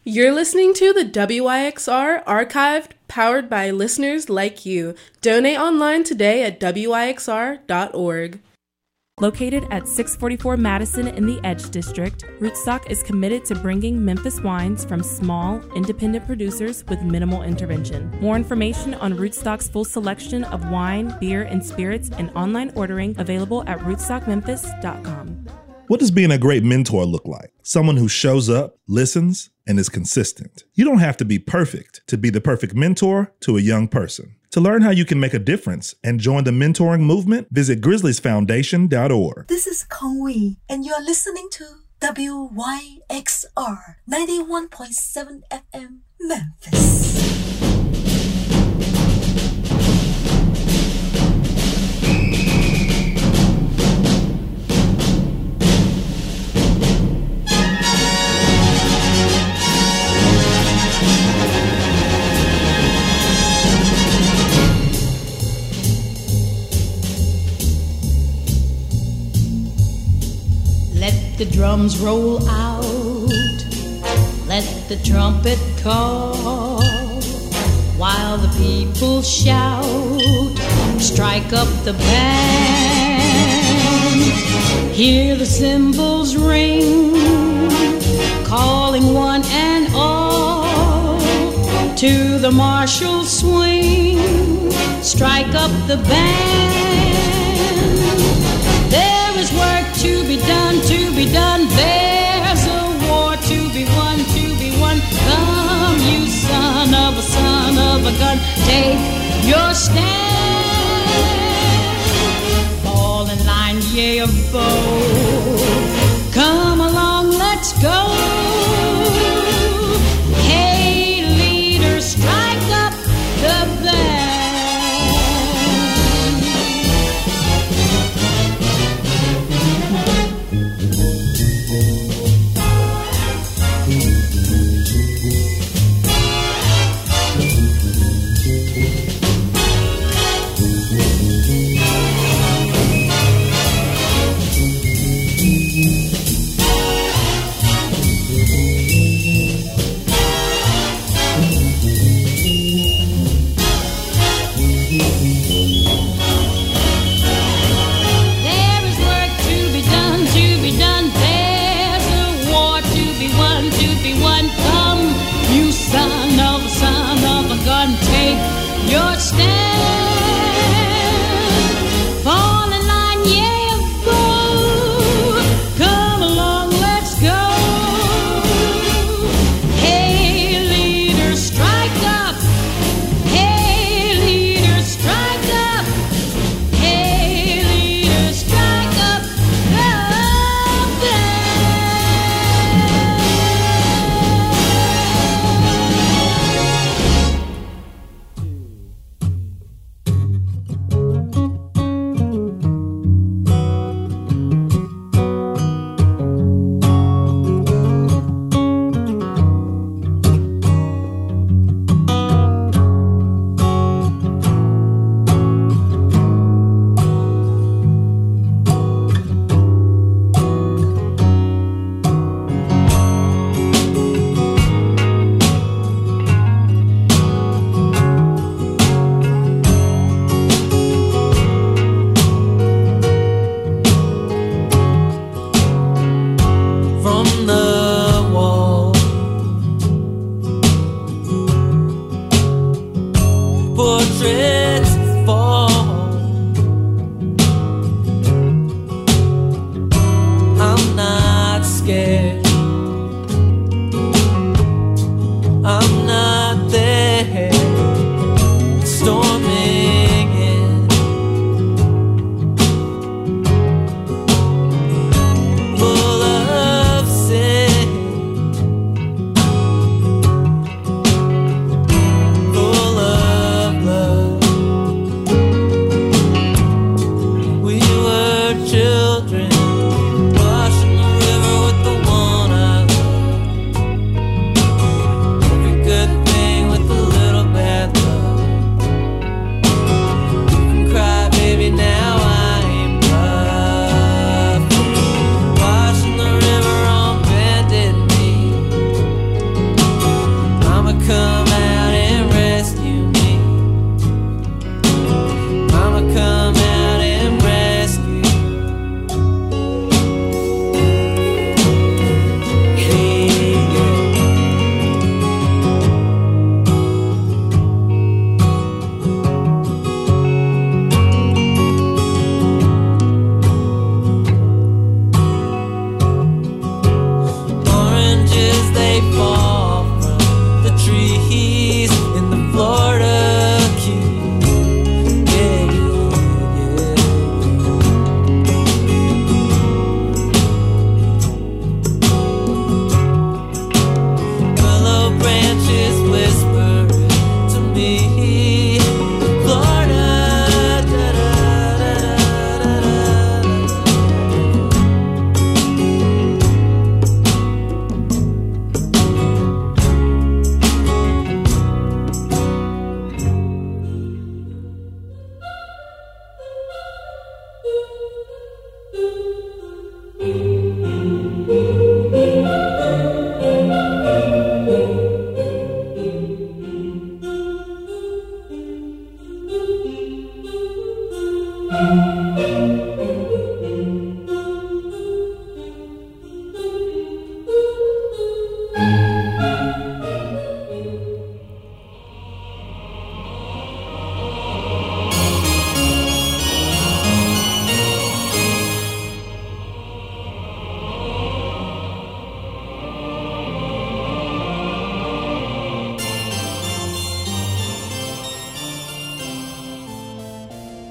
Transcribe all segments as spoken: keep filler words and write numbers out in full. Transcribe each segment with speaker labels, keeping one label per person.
Speaker 1: You're listening to the W I X R Archived, powered by listeners like you. Donate online today at W I X R dot org.
Speaker 2: Located at six forty-four Madison in the Edge District, Rootstock is committed to bringing Memphis wines from small, independent producers with minimal intervention. More information on Rootstock's full selection of wine, beer, and spirits and online ordering available at rootstock memphis dot com.
Speaker 3: What does being a great mentor look like? Someone who shows up, listens, and is consistent. You don't have to be perfect to be the perfect mentor to a young person. To learn how you can make a difference and join the mentoring movement, visit grizzlies foundation dot org.
Speaker 4: This is Kong Wee, and you are listening to W Y X R ninety-one point seven F M Memphis.
Speaker 5: The drums roll out, let the trumpet call, while the people shout, strike up the band, hear the cymbals ring, calling one and all, to the martial swing, strike up the band. There is work to be done, to be done. There's a war to be won, to be won. Come, you son of a son of a gun, take your stand. Fall in line, yea or bow. Come along, let's go. Hey, leader, strike up the band. Your stand, fall in line, yeah, go. Come along, let's go. Hey, leader, strike up. Hey, leader, strike up. Hey, leader, strike up the band.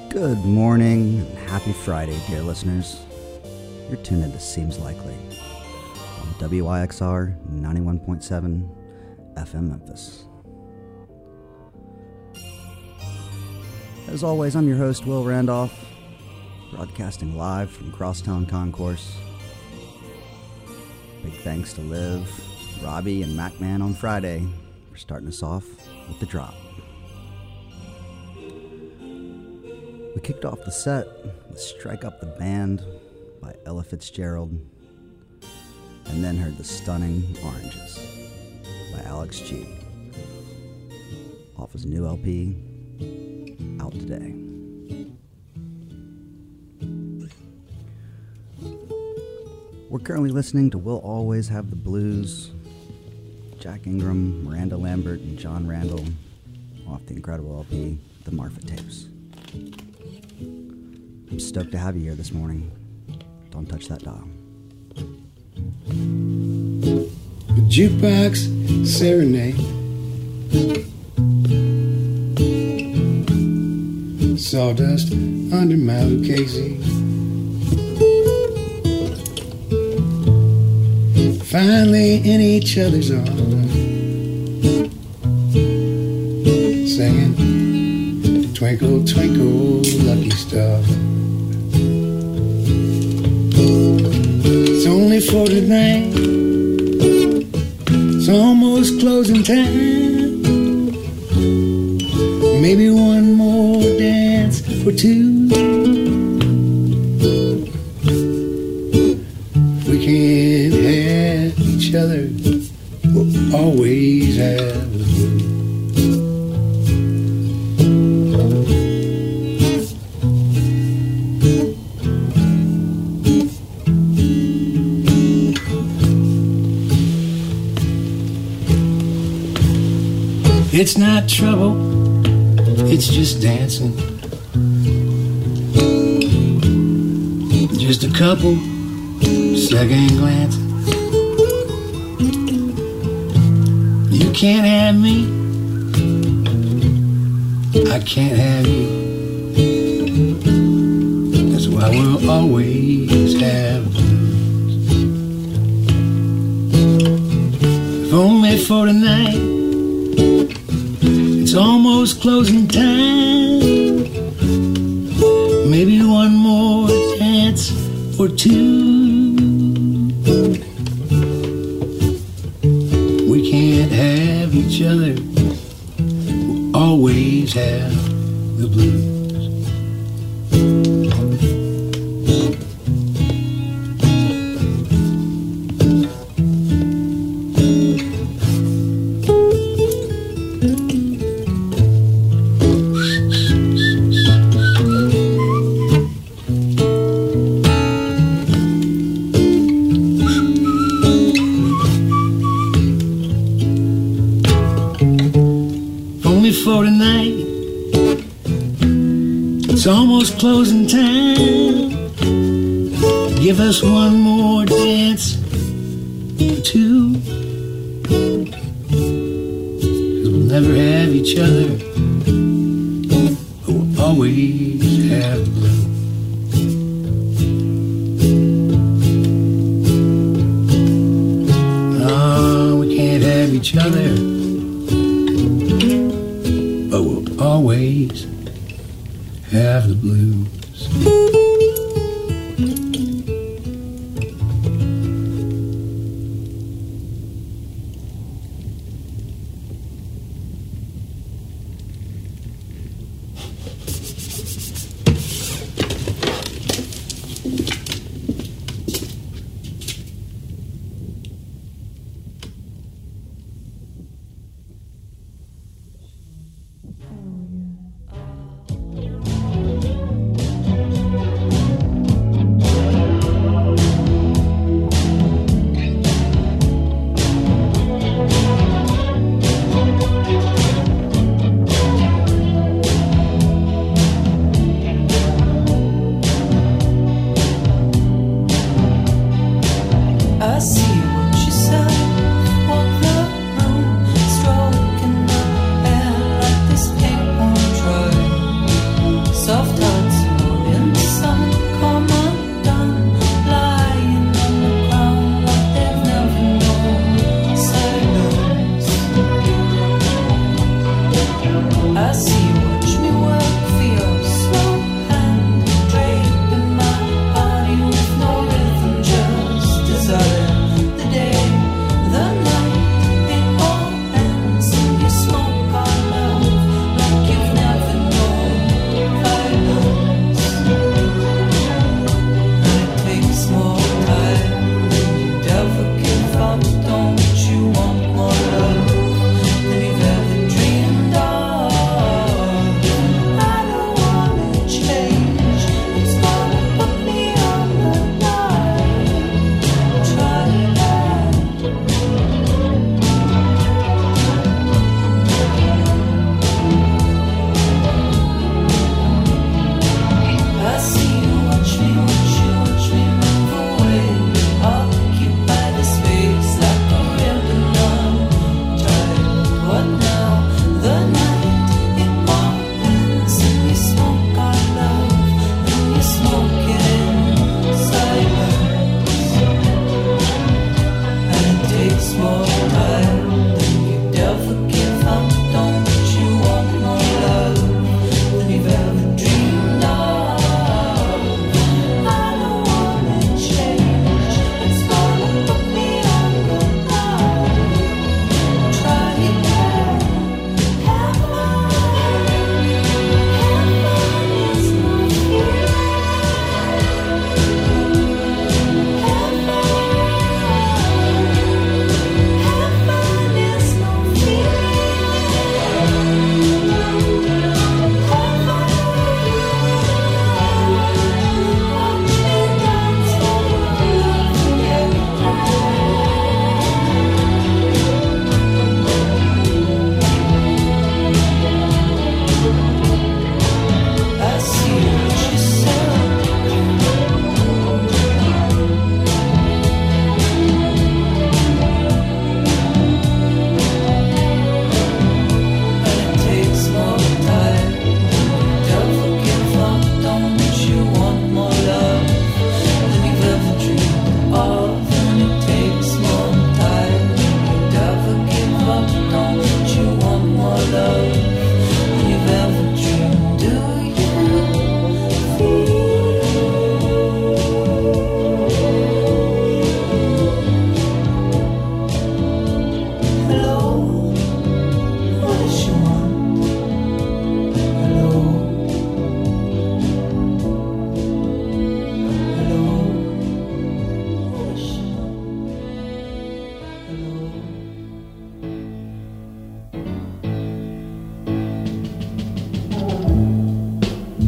Speaker 6: Good morning and happy Friday, dear listeners. You're tuned into Seems Likely on W Y X R ninety-one point seven F M Memphis. As always, I'm your host, Will Randolph, broadcasting live from Crosstown Concourse. Big thanks to Liv, Robbie, and MacMan on Friday for starting us off with the drop. We kicked off the set with Strike Up the Band by Ella Fitzgerald, and then heard the stunning Oranges by Alex G, off his new L P, out today. We're currently listening to We'll Always Have the Blues, Jack Ingram, Miranda Lambert, and John Randall, off the incredible L P, The Marfa Tapes. I'm stoked to have you here this morning. Don't touch that dial.
Speaker 7: Jukebox serenade, sawdust under my Lucchese. Finally in each other's arms, singing Twinkle, Twinkle, Lucky Star. It's only for tonight, it's almost closing time. Maybe one more dance for two. We can't have each other, we'll always have the blues. It's not trouble, it's just dancing. Just a couple second glances. You can't have me, I can't have you. That's why we'll always have blues. If only for tonight, it's almost closing time. Maybe one more dance or two. We can't have each other, we'll always have the blues. For tonight, it's almost closing time. Give us one more dance or two, 'cause we'll never have each other, but we'll always have the blues. Oh, we can't have each other, but we'll always have the blues.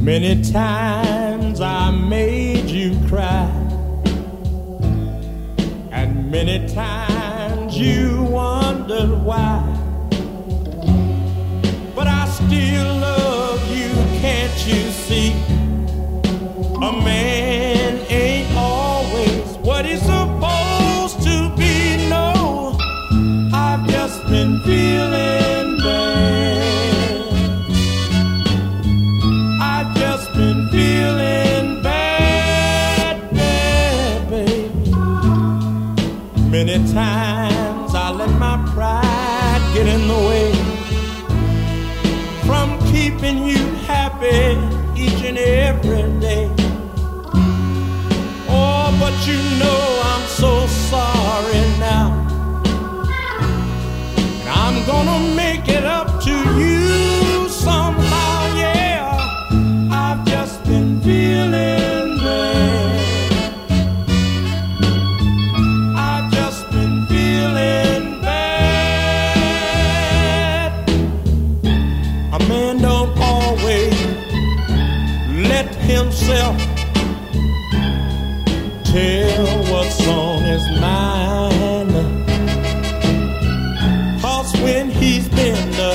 Speaker 8: Many times I made you cry, and many times you wondered why. But I still love you, can't you see? A man ain't always what he's supposed to be. No, I've just been feeling bad. I've just been feeling bad, bad, baby. Many times I let my pride get in the way from keeping you happy each and every day. Oh, but you know I'm so sorry now, and I'm gonna make it up to you somehow, yeah. I've just been feeling bad. I've just been feeling bad. A man don't always let himself tell what's on his mind, 'cause when he's been uh,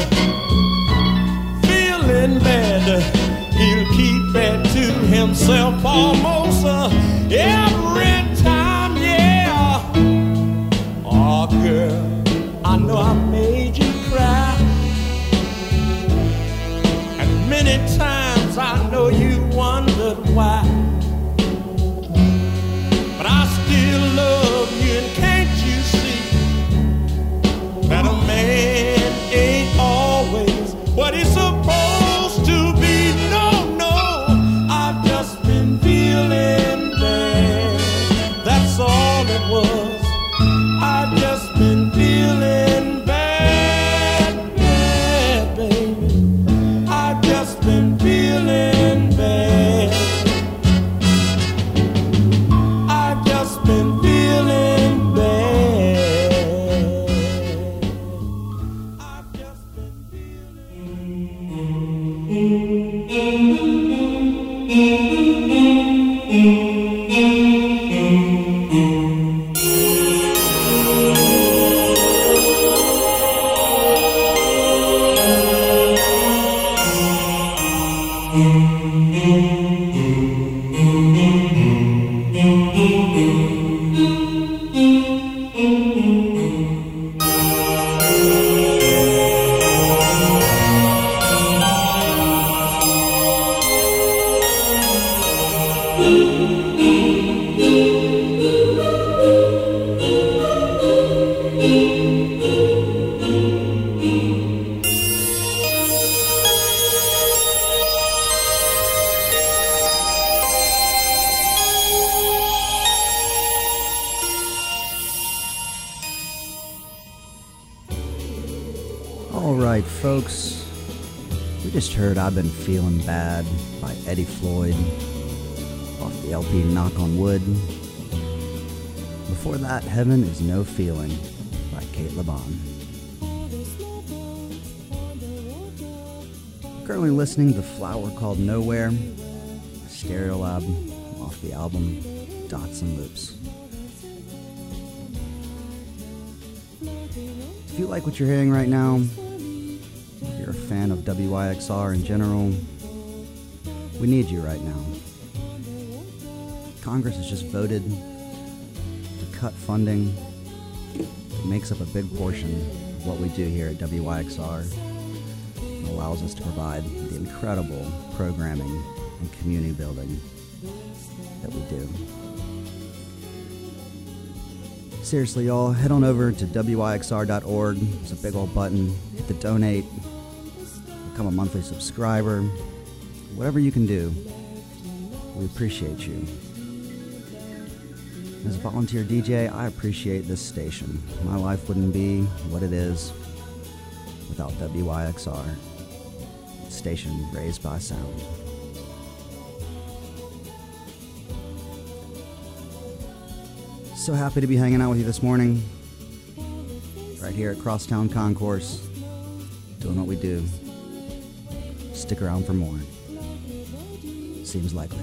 Speaker 8: feeling bad, uh, he'll keep it to himself almost uh, every time, yeah. Oh girl, I know I made you cry, and many times I know you wondered why. I still love you, and can't you see that a man ain't always what he's supposed to be? No, no, I've just been feeling bad. That's all it was. I've just been feeling bad, bad, baby. I've just been feeling bad. Been feeling bad. I've just been
Speaker 6: Alright, folks, we just heard I've Been Feeling Bad by Eddie Floyd off the L P Knock on Wood. Before that, Heaven Is No Feeling by Kate LeBon. Currently listening to Flower Called Nowhere, Stereolab off the album Dots and Loops. If you like what you're hearing right now, if you're a fan of W Y X R in general, we need you right now. Congress has just voted to cut funding that makes up a big portion of what we do here at W Y X R and allows us to provide the incredible programming and community building that we do. Seriously, y'all, head on over to W Y X R dot org. There's a big old button. Hit the donate. Become a monthly subscriber. Whatever you can do, we appreciate you. As a volunteer D J, I appreciate this station. My life wouldn't be what it is without W Y X R, the station raised by sound. So happy to be hanging out with you this morning, right here at Crosstown Concourse, doing what we do. Stick around for more. Seems likely.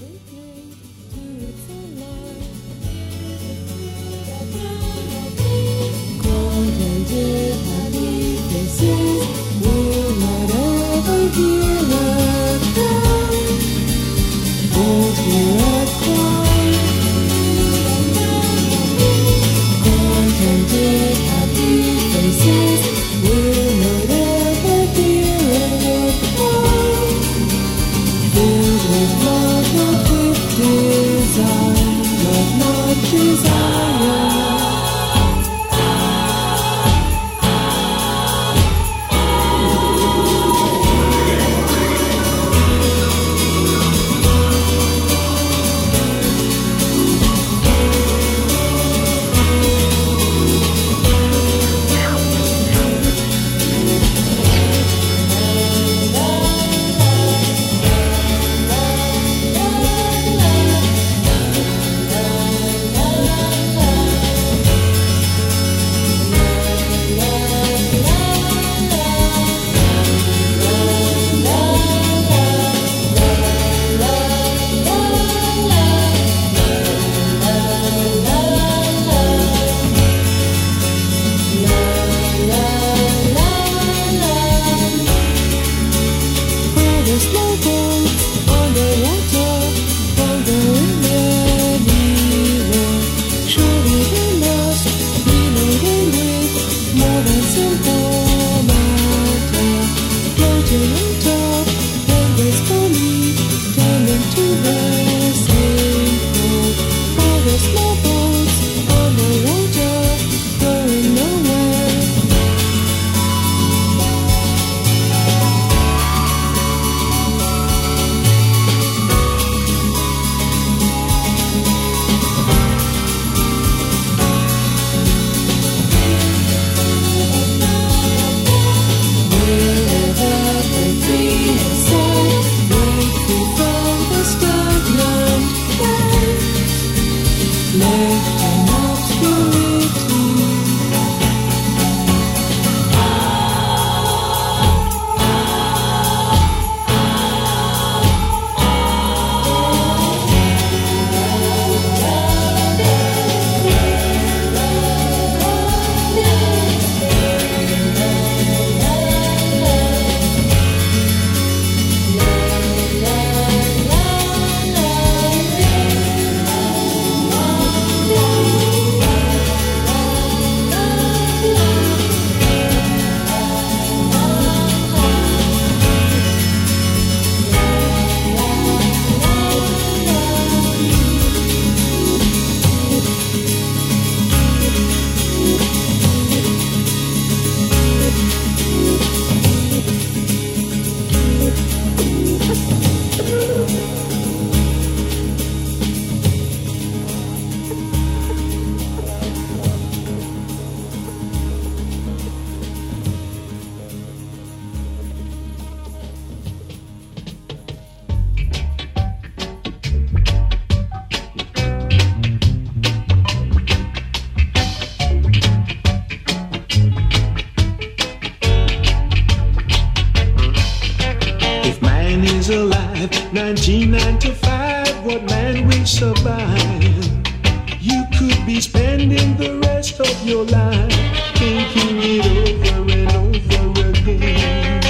Speaker 8: nineteen ninety-five, what man will survive? You could be spending the rest of your life thinking it over and over again.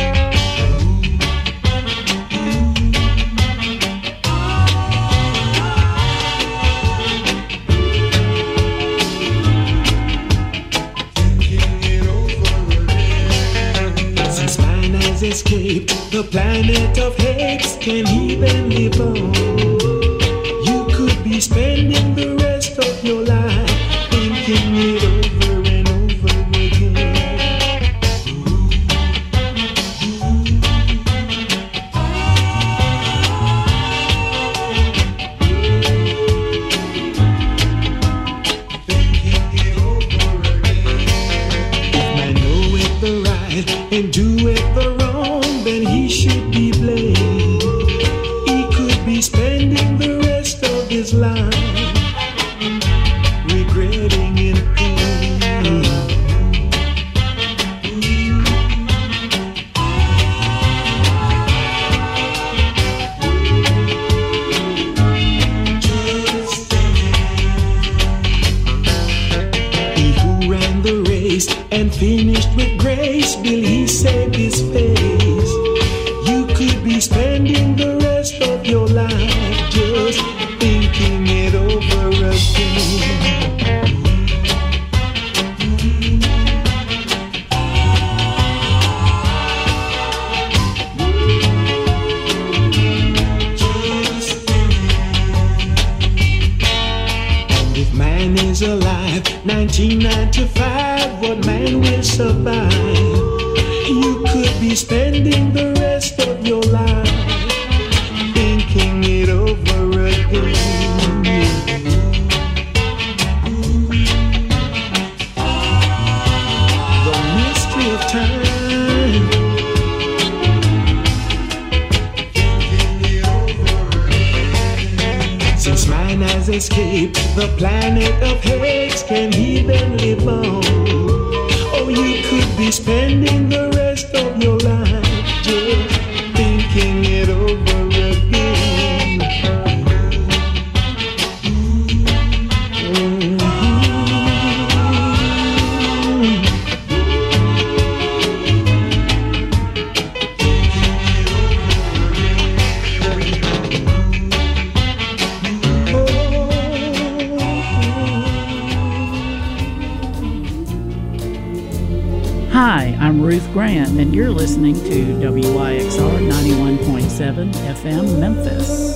Speaker 8: Thinking it over again. Since man has escaped the planet of hates, can he then live on? You could be spending the rest of your life thinking it over and over again. Thinking it over again. If man knoweth the right and doeth the wrong, then he should be blamed. He could be spending the rest of his life regretting in pain.
Speaker 9: finished with grace, will he save his face? You could be spending the rest of your life just thinking it over again. Is alive, nineteen ninety-five, what man will survive? You could be spending the rest of your life thinking it over again. The mystery of time. Since man has escaped the planet of Hades, can he then live on? Oh, you could be spending the rest of your life just thinking it over again. Mm-hmm.
Speaker 10: Hi, I'm Ruth Grant, and you're listening to W Y X R ninety-one point seven F M Memphis.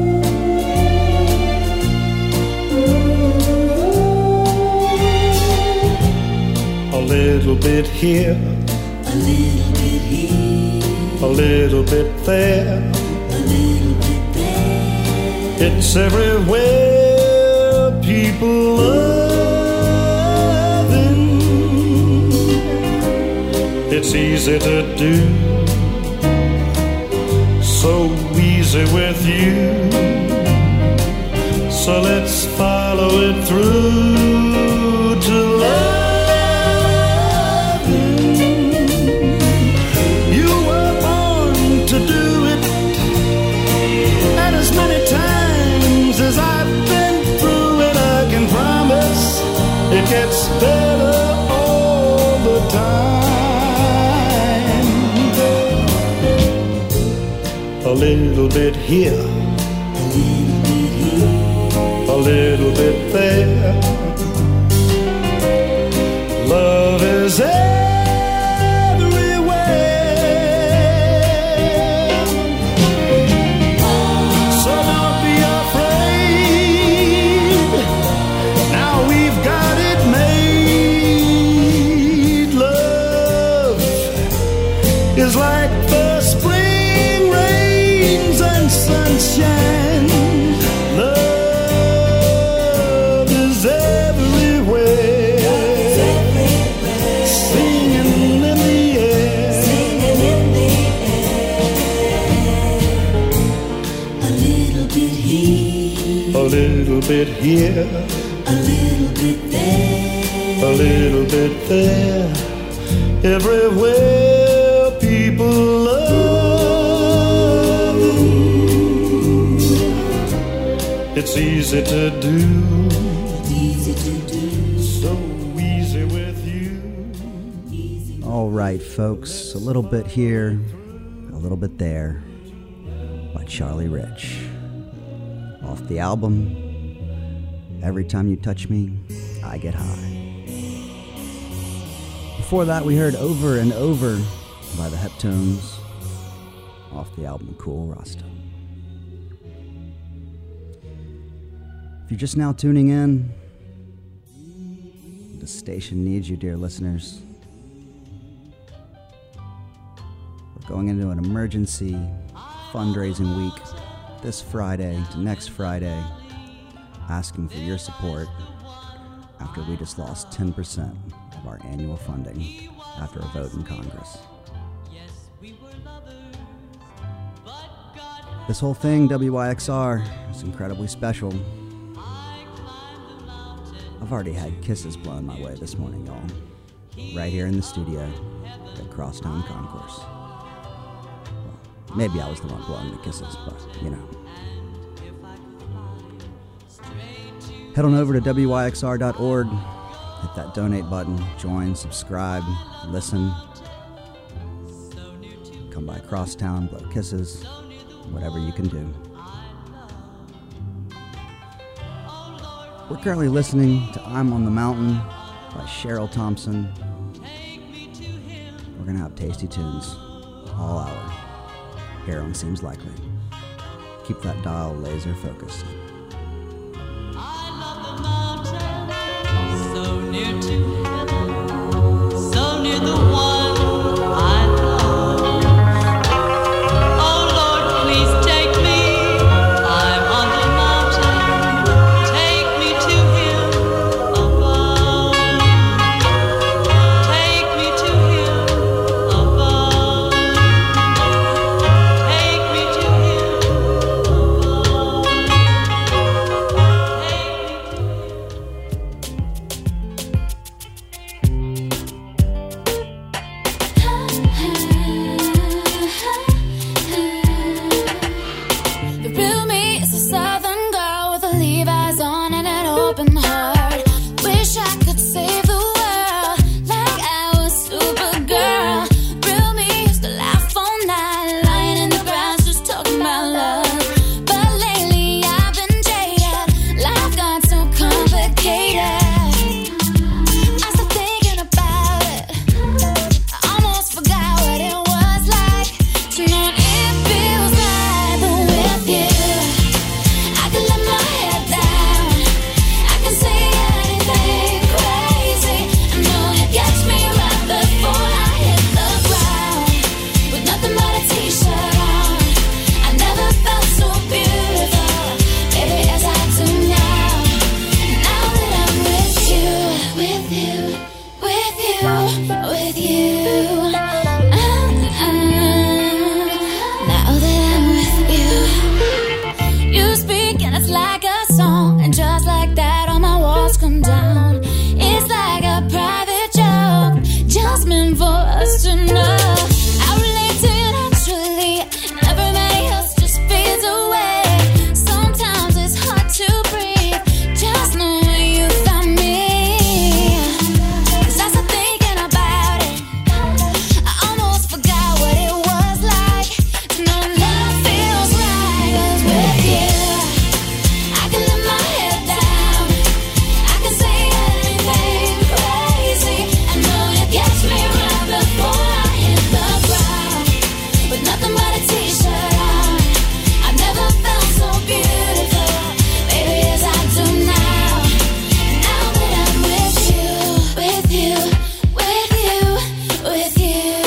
Speaker 8: A little bit here,
Speaker 4: a little bit here,
Speaker 8: a little bit there,
Speaker 4: a little bit there.
Speaker 8: It's everywhere, people loving. It's easy to do, so easy with you. So let's follow it through to loving. You were born to do it, and as many times as I've been through it, I can promise it gets better all the time. A little bit here,
Speaker 4: A little bit here,
Speaker 8: a little bit there. Love is everywhere. So don't be afraid. Now we've got it made. Love is like the spring rains and sunshine. Love is everywhere. Singing in the air.
Speaker 4: singing in the air. A little bit here,
Speaker 8: A little bit here,
Speaker 4: a little bit there.
Speaker 8: a little bit there. Everywhere people love. It's easy to do,
Speaker 4: Easy to do,
Speaker 8: so easy with you.
Speaker 6: All right, folks, a little bit here, a little bit there, by Charlie Rich. Off the album, Every Time You Touch Me, I Get High. Before that, we heard Over and Over by the Heptones, off the album Cool Rasta. If you're just now tuning in, the station needs you, dear listeners. We're going into an emergency fundraising week this Friday to next Friday, asking for your support after we just lost ten percent of our annual funding after a vote in Congress. This whole thing, W Y X R, is incredibly special. I've already had kisses blown my way this morning, y'all. Right here in the studio at Crosstown Concourse. Well, maybe I was the one blowing the kisses, but, you know. Head on over to W Y X R dot org Hit that donate button, join, subscribe, listen. Come by Crosstown, blow kisses, whatever you can do. We're currently listening to I'm on the Mountain by Cheryl Thompson. We're going to have tasty tunes all hour here on Seems Likely. Keep that dial laser focused.
Speaker 5: So near to heaven, so near the one I love. Oh Lord, please take me. I'm on the mountain. Take me to Him above. Take me to Him above. Take me to Him above.
Speaker 11: The real me is a southern girl with a Levi's on and an open heart. Wish I could save the world like I was Supergirl. Real me used to laugh all night, lying in the grass just talking about love. But lately I've been jaded, life got so complicated. I started thinking about it, I almost forgot what it was like to know it feels right. But with you, I can let my head down, I can say anything crazy. I know it gets me right before I hit the ground. With nothing but a t-shirt on, I never felt so beautiful, baby, as I do now. Now that I'm with you, with you, with you, with you. Now that I'm with you, you speak and it's like a song, and just like that all my walls come down. It's like a private joke, just meant for us to know. I relate to you naturally, and everybody else just fades away. Sometimes it's hard to breathe, just knowing you found me. 'Cause I started thinking about it, I almost forgot what it was like to know love feels right. 'Cause with you, I can let my head down, I can say anything crazy. I know it gets me right before I hit the ground. With nothing but a t-shirt on, I never felt so beautiful, baby, as I do now. Now that I'm with you, with you, with you, with you.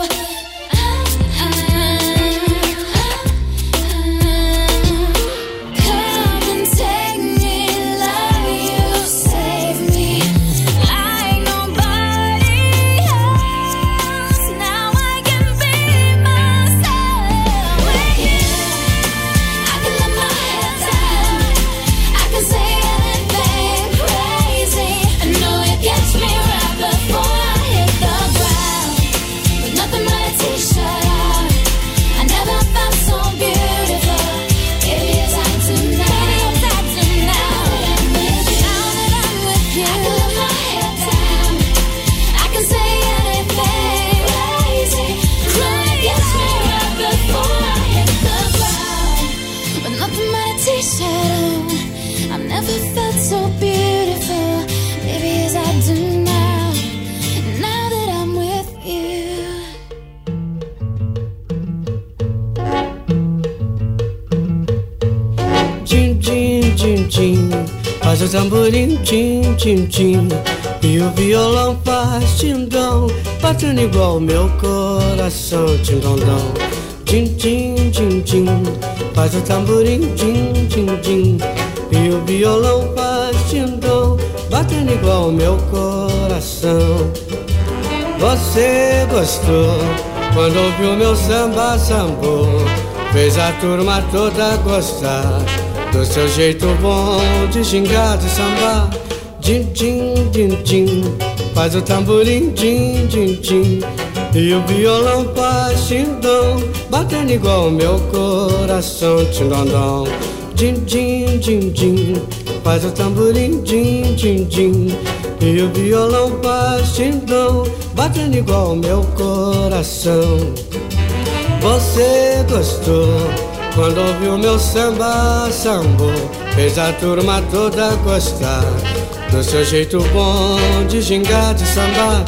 Speaker 11: Come and take me, love you, save me like nobody else. Now I can be myself with you. I can let my head down, I can say anything crazy. I know it gets me right before I hit the ground. With nothing but a t-shirt on, I never felt so beautiful, baby, as I do now. As I do now. Now that I'm with you, I can let my head down, I can say anything crazy. It gets me right before I hit the ground. With nothing but a t-shirt on, I've never felt so beautiful, baby, as I do now. Now that I'm with you.
Speaker 7: Tchim, tchim, tchim, tchim, faz o tamborim, tchim, tchim, tchim. E o violão faz tim-dom, batendo igual o meu coração, tim-dom-dom. Tchim, tchim, tchim, tchim, faz o tamborim, tchim, tchim, tchim. E o violão faz tim-dom, batendo igual o meu coração. Você gostou quando ouviu meu samba sambô, fez a turma toda gostar do seu jeito bom de gingar, de sambar. Din, din, din, din, faz o tamborim, din, din, din. E o violão faz tim-dom, batendo igual o meu coração, tim-dom-dom. Din, din, din, din, faz o tamborim, din, din, din. e o violão baixindão batendo igual o meu coração. Você gostou quando ouviu meu samba sambo, fez a turma toda gostar do seu jeito bom de gingar, de sambar.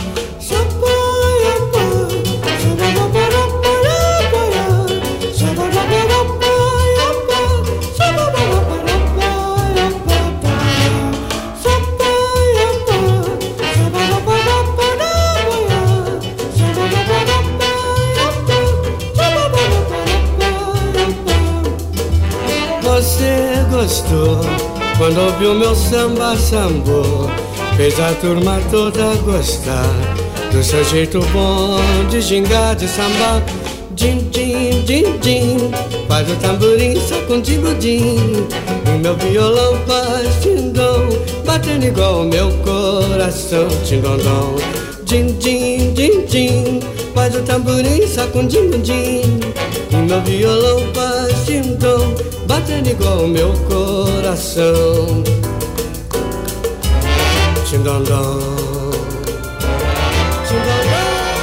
Speaker 7: Você gostou quando ouviu meu samba sambo, fez a turma toda gostar do seu jeito bom de gingar, de sambar. Din, din, din, din, faz o tamborim sacudindo din, e meu violão faz tindom, batendo igual o meu coração, tindondom. Din, din, din, din, faz o tamborim sacudindo din, e meu violão faz tindom, batendo igual o meu coração, tindondom, tindondom.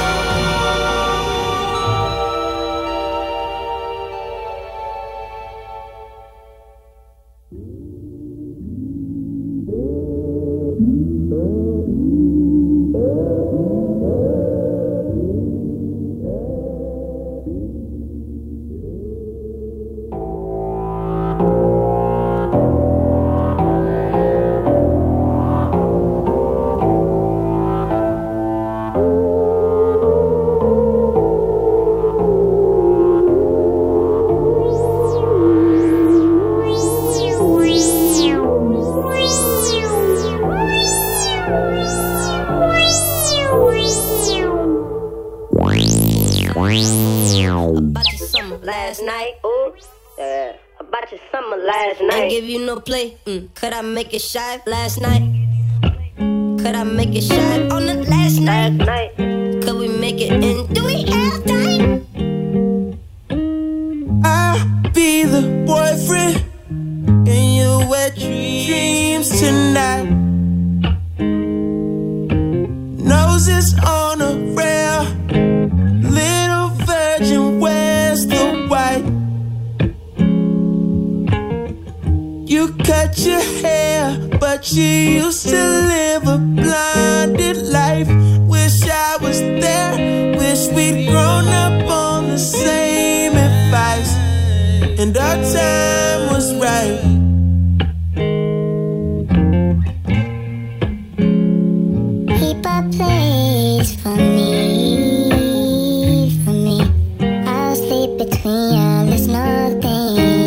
Speaker 12: Play. Mm. Could I make it shy last night? Could I make it shy on the last night? night? Could we make it in? Do we have time?
Speaker 13: I'll be the boyfriend in your wet dreams tonight. Noses on a rail, little virgin, where's the white? You cut your hair, but you used to live a blinded life. Wish I was there, wish we'd grown up on the same advice, and our time was right.
Speaker 11: Keep a place for me, for me. I'll sleep between you, there's nothing.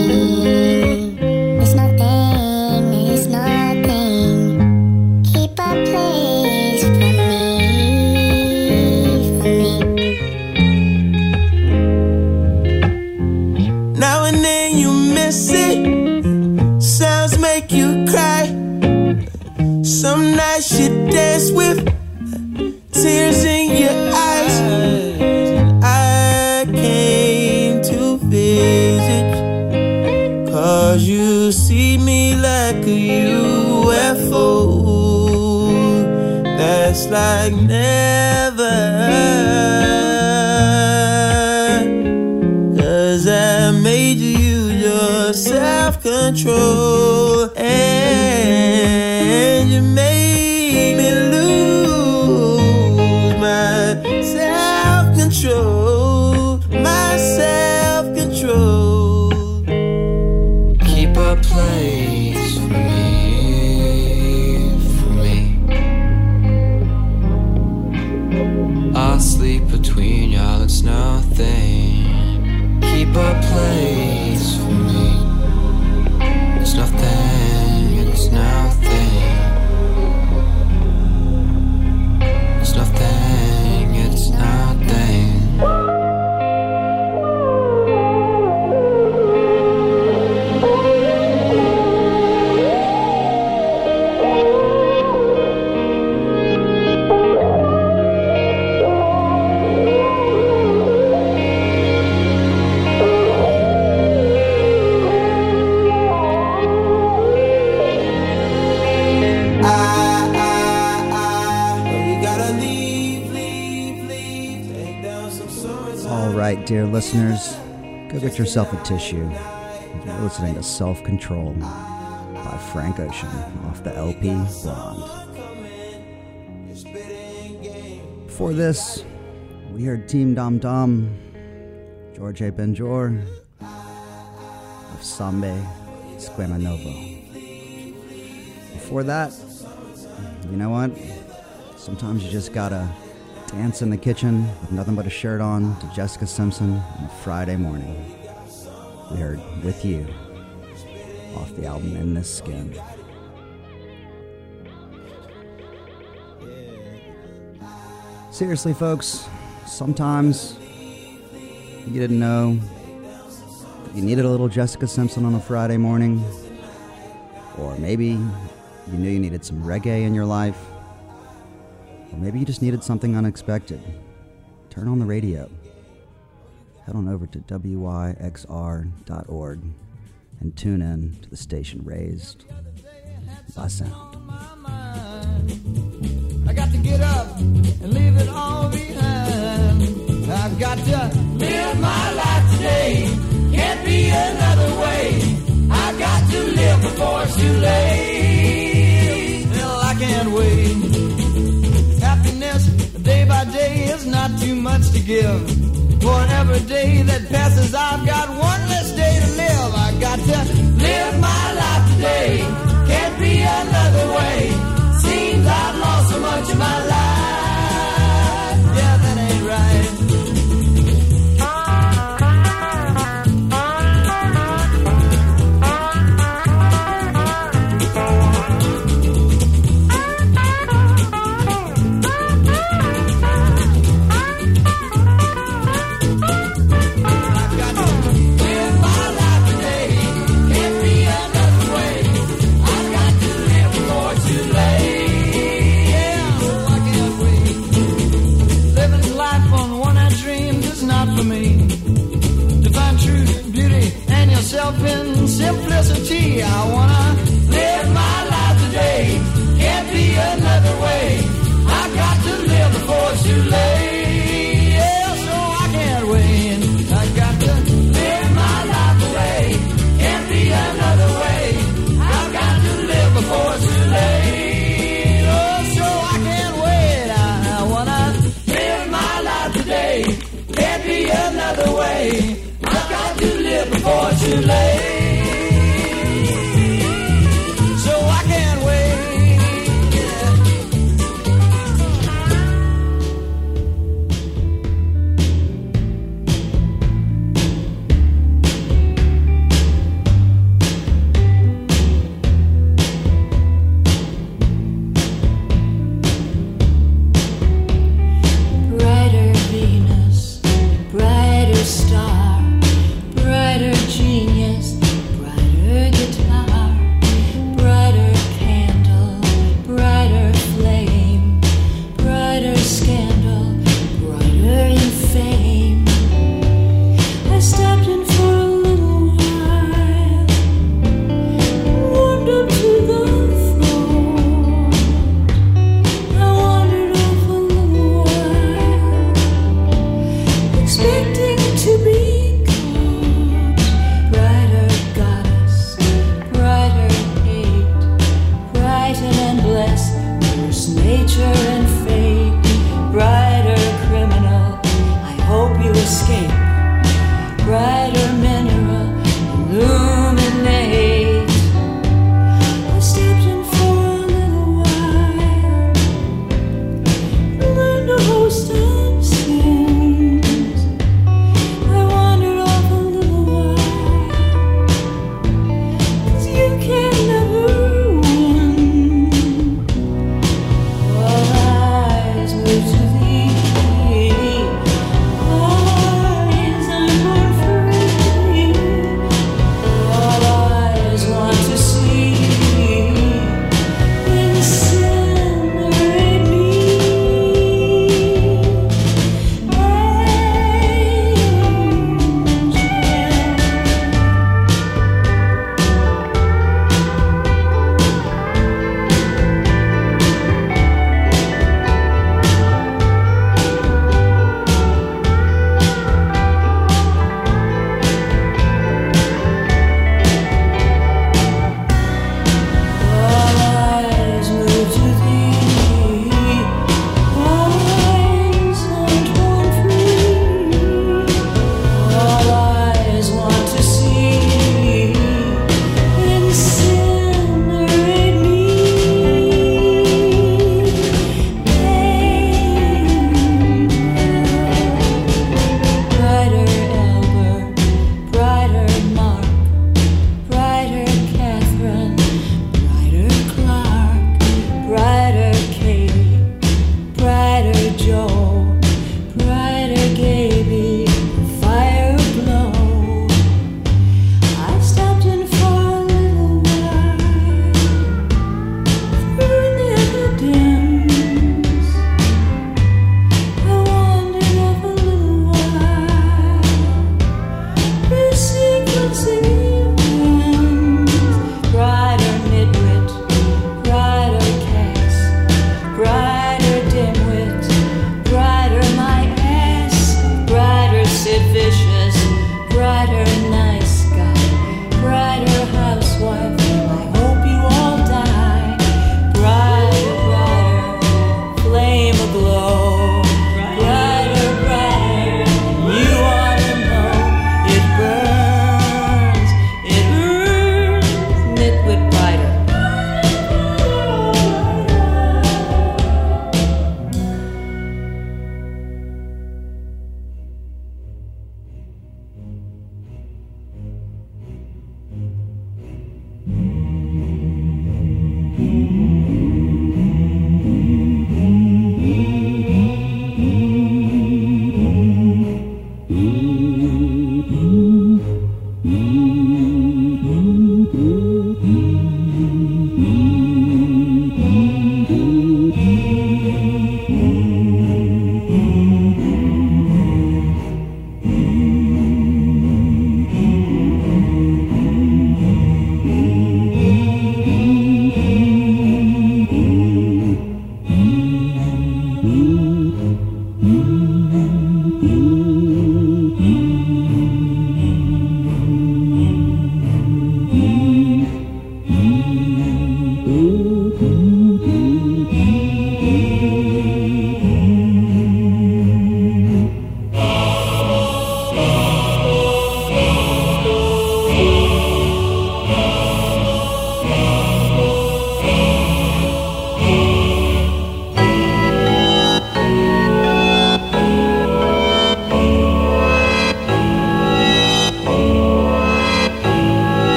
Speaker 13: Some nights you dance with tears in your eyes. I came to visit, cause you see me like a U F O. That's like never, cause I made you use your self-control, and you made me lose my self-control, my self-control.
Speaker 14: Keep a place for me, for me. I'll sleep between y'all, it's nothing. Keep a place for me. It's nothing, it's nothing. It's nothing, it's nothing.
Speaker 6: All right, dear listeners, go get yourself a tissue. You're listening to Self-Control by Frank Ocean off the L P Blonde. Before this, we heard Team Dom Dom, George A. Benjor of Sambe Esquema Novo. Before that, you know what? Sometimes you just gotta dance in the kitchen with nothing but a shirt on to Jessica Simpson on a Friday morning. We heard With You off the album In This Skin. Seriously, folks, sometimes you didn't know that you needed a little Jessica Simpson on a Friday morning, or maybe you knew you needed some reggae in your life, or maybe you just needed something unexpected. Turn on the radio. Head on over to W Y X R dot org and tune in to the station raised by sound.
Speaker 15: I got to get up and leave it all behind. I've got to live my life today. Can't be another way. I've got to live before it's too late. Well, I can't wait. Happiness day by day is not too much to give. For every day that passes, I've got one less day to live. I got to live my life today. Can't be another way. Seems I've lost so much of my life. Yeah, that ain't right. In simplicity, I wanna live my life today. Can't be another way. I got to live before it's too late. Yeah, so I can't wait. I got to live my life away. Can't be another way. I got to live before it's too late. Oh, so I can't wait. I, I wanna live my life today. Can't be another way. I got to live before it's too late. So I can't wait.
Speaker 5: Brighter Venus, brighter star, brighter genius.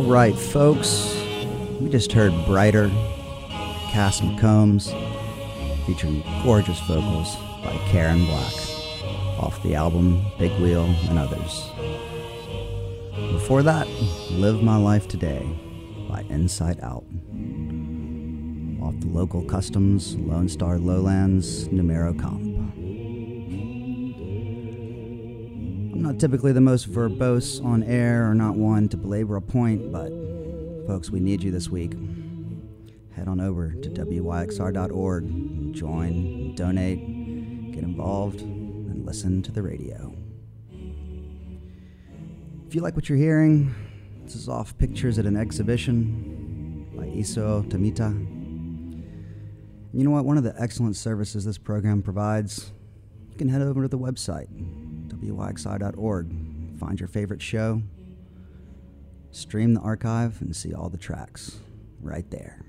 Speaker 6: right, folks. We just heard Brighter, Cass McCombs, featuring gorgeous vocals by Karen Black, off the album Big Wheel and Others. Before that, Live My Life Today by Inside Out, off the Local Customs Lone Star Lowlands Numero Comp. I'm not typically the most verbose on air or not one to belabor a point, but folks, we need you this week. Head on over to W Y X R dot org, join, donate, get involved, and listen to the radio. If you like what you're hearing, this is off Pictures at an Exhibition by Iso Tamita. You know what? One of the excellent services this program provides, you can head over to the website, W Y X R dot org, find your favorite show, stream the archive, and see all the tracks right there.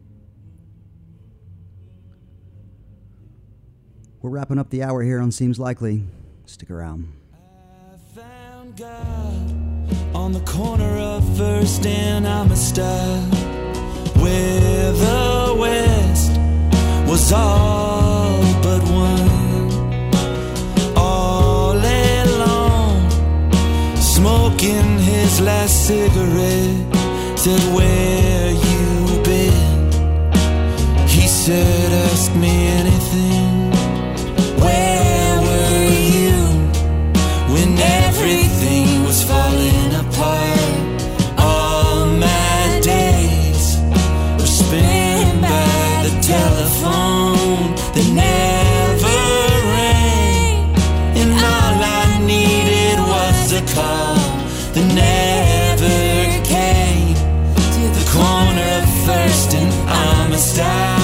Speaker 6: We're wrapping up the hour here on Seems Likely. Stick around.
Speaker 13: I found God on the corner of First and Amistad, where the West was all but one. All alone, smoking his last cigarette, said, "Where you been?" He said, "Ask me anything." Where were you when everything was falling apart? All my days were spent by the telephone that never rang, and all I needed was a call that never came to the corner of First and Amistad.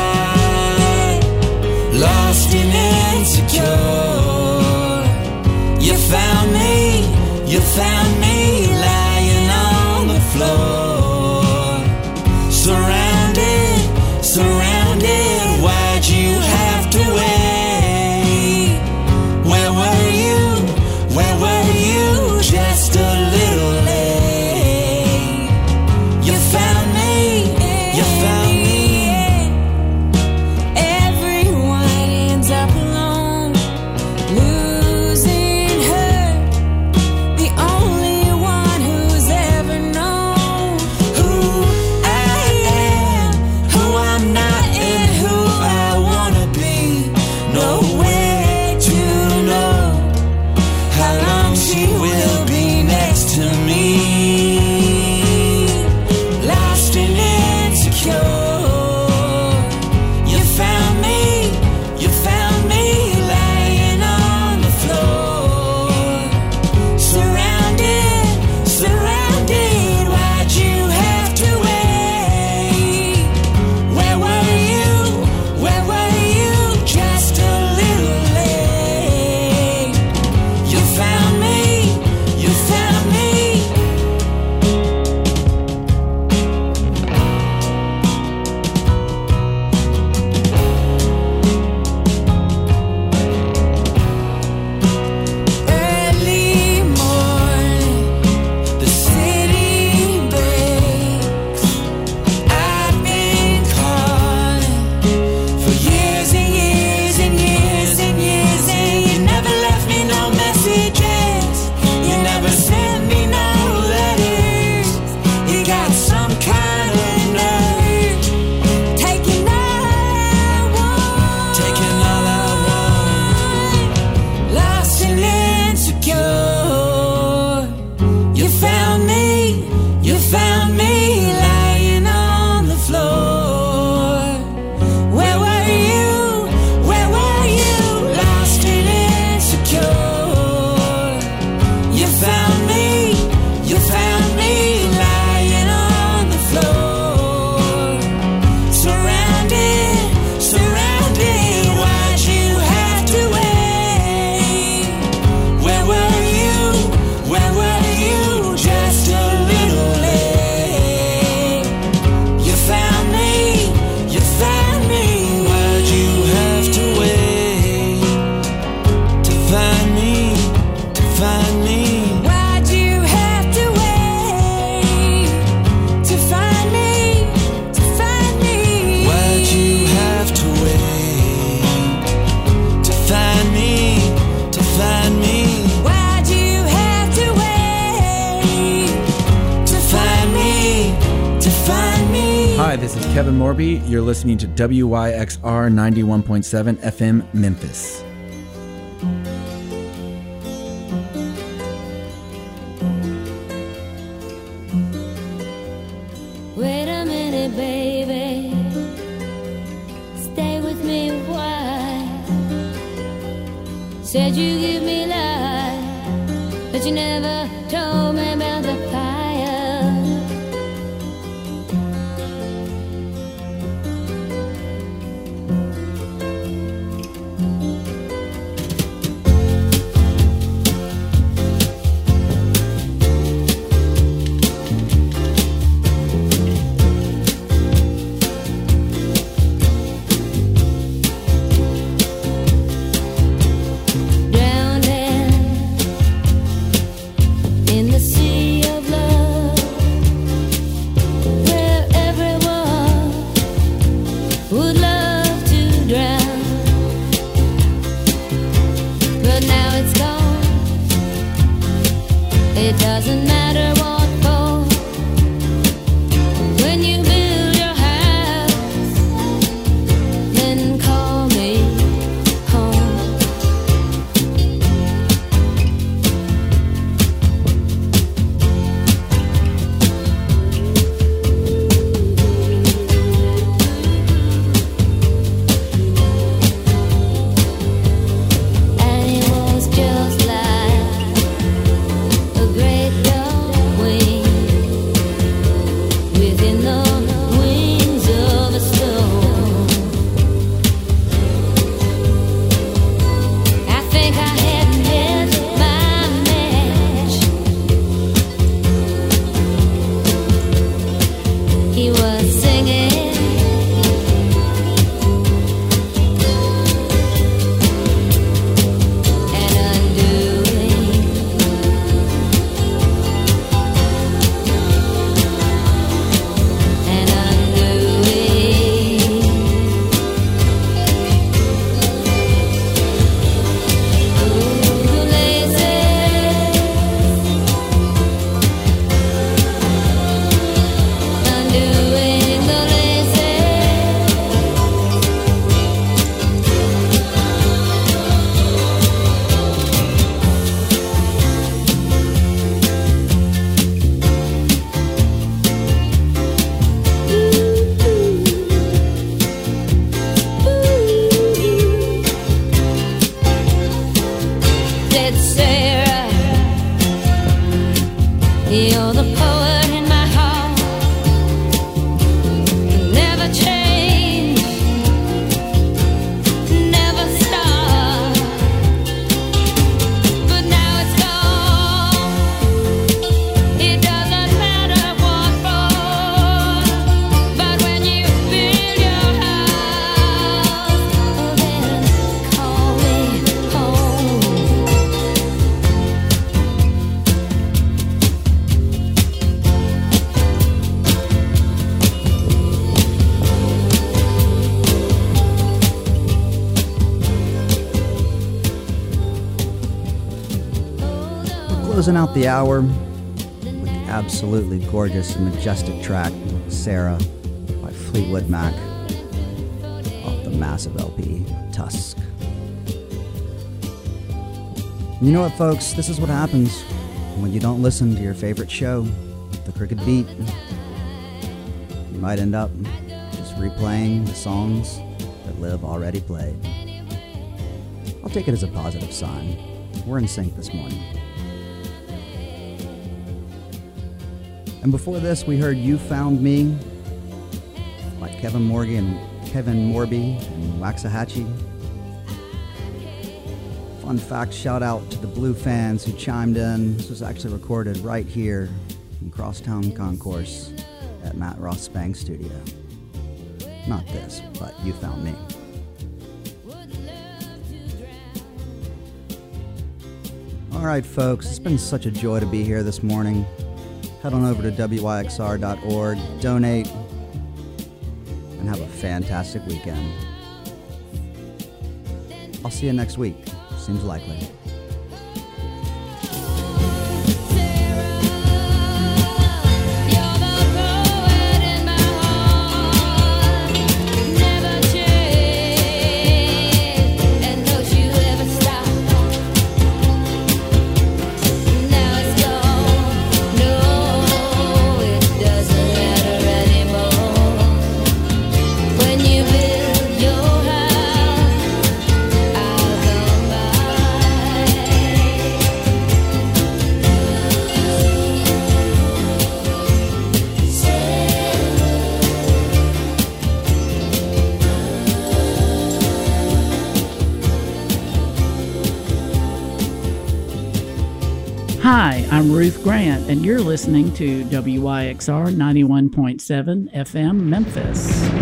Speaker 13: Lost and insecure, you found me, you found me lying on the floor, surrounded, surrounded. Why'd you have to wait? Where were you, where were you? Just a little late. You found me, you found me.
Speaker 11: Losing her, the only
Speaker 16: Kevin Morby. You're listening to W Y X R ninety-one point seven F M Memphis.
Speaker 11: Wait a minute, baby. Stay with me a while. Said you give me life, but you never told me about the fire. Doesn't matter what for. When you build your house, then call me home. And it was just like a great within the wings of a storm. I think I had met my match. He was singing, and undoing. And undoing. Ooh, lazy. Undoing the lazy. Said Sarah, you're the poet in my heart. Never change, never stop. But now it's gone. It doesn't matter what for. But when you build your house, oh, then call me home.
Speaker 6: Closing out the hour with the absolutely gorgeous and majestic track Sarah by Fleetwood Mac off the massive L P Tusk. You know what, folks? This is what happens when you don't listen to your favorite show, The Crooked Beat. You might end up just replaying the songs that Liv already played. I'll take it as a positive sign. We're in sync this morning. And before this, we heard You Found Me by Kevin Morby and Kevin Morby and Waxahachie. Fun fact, shout out to the Blue fans who chimed in. This was actually recorded right here in Crosstown Concourse at Matt Ross Spang Studio. Not this, but You Found Me. All right, folks, it's been such a joy to be here this morning. Head on over to W Y X R dot org, donate, and have a fantastic weekend. I'll see you next week. Seems likely.
Speaker 11: You're the poet in my heart.
Speaker 10: Hi, I'm Ruth Grant, and you're listening to W Y X R ninety-one point seven F M Memphis.